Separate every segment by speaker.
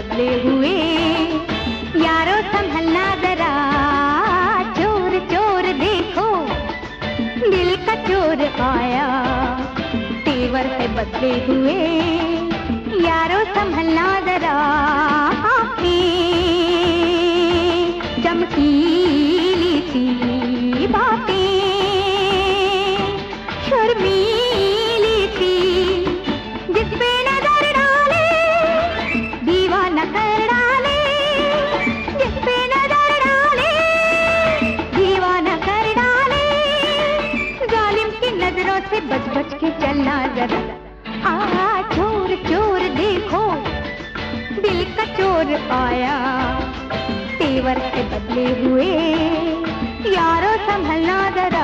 Speaker 1: बदले हुए, यारो संभलना जरा, चोर चोर देखो, दिल का चोर आया, तेवर है बदले हुए, यारो संभलना जरा, आँखें चमकीली सी बातें, शर्मीली सी, जिस पे नजर डाले दीवाना कर डाले, जिस पे नजर डाले दीवाना कर डाले, जालिम की नजरों से बच बच के चलना जरा, चोर चोर देखो, दिल का चोर आया, तेवर के बदले हुए, यारो संभलना जरा।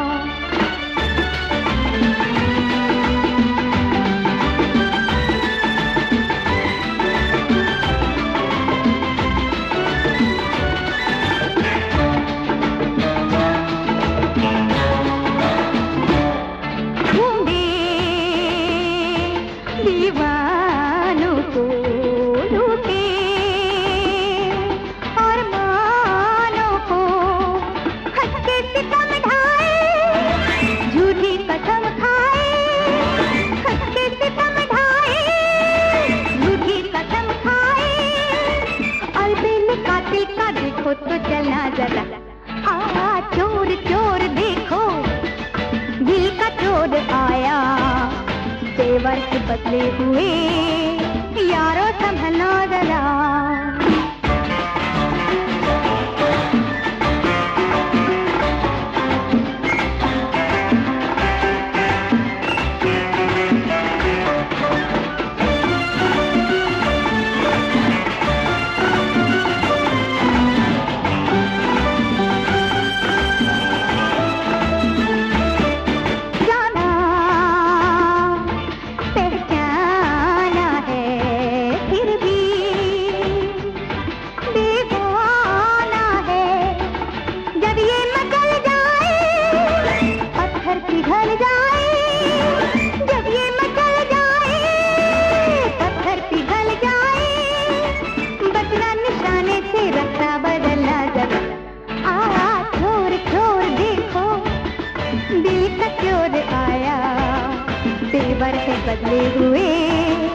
Speaker 1: दीवानों को लूटे और मानों को हंस के सितम ढाए, झूठी कसम खाए, हंस के सितम ढाए, झूठी कसम खाए, अलबेले कातिल का देखो तो चलना जरा, चोर चोर देखो, दिल का चोर आया, तेवर के बदले हुए, यारो संभलना जरा। पिघल जाए, जब ये मचल जाए, पत्थर पिघल जाए, बदला निशाने से रास्ता बदलना जरा, चोर चोर देखो, दिल का चोर आया, तेवर से बदले हुए,